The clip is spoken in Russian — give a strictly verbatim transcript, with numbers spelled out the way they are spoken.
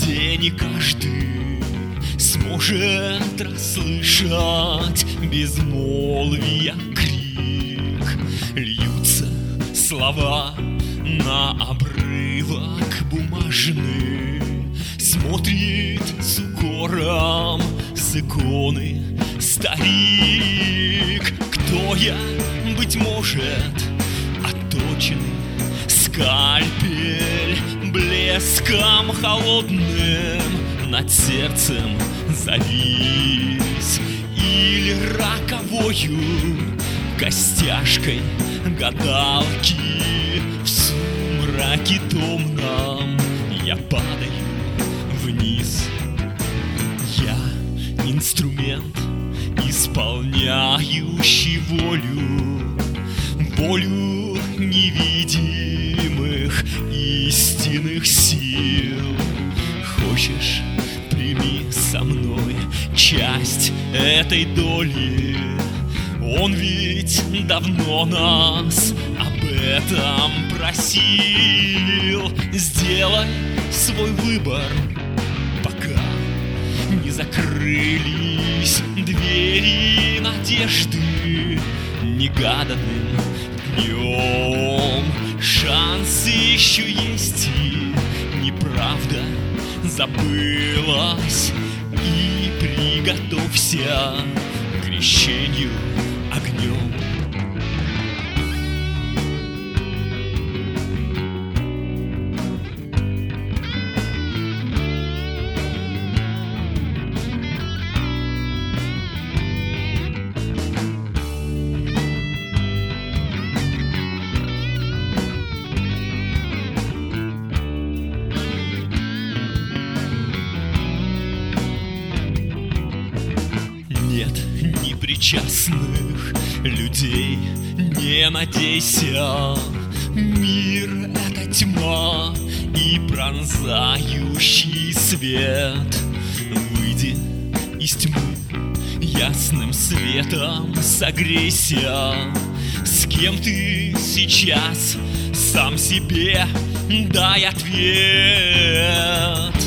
где не каждый сможет расслышать безмолвия крик. Льются слова на обрывок бумажный, смотрит с укором с иконы старик. Кто я, быть может, отточенный скальпель блеском холодным над сердцем завис, или роковою костяшкой гадалки в сумраке томном я падаю вниз. Я инструмент, исполняющий волю, волю невидимых истинных сил. Хочешь, прими со мной часть этой доли. Он ведь давно нас об этом просил. Сделай свой выбор, пока не закрылись двери надежды негаданным днем. Шанс еще есть, и неправда забылась. И приготовься к крещению огнем. Нет непричастных людей, не надейся. Мир — это тьма и пронзающий свет. Выйди из тьмы, ясным светом согрейся. С кем ты сейчас? Сам себе дай ответ.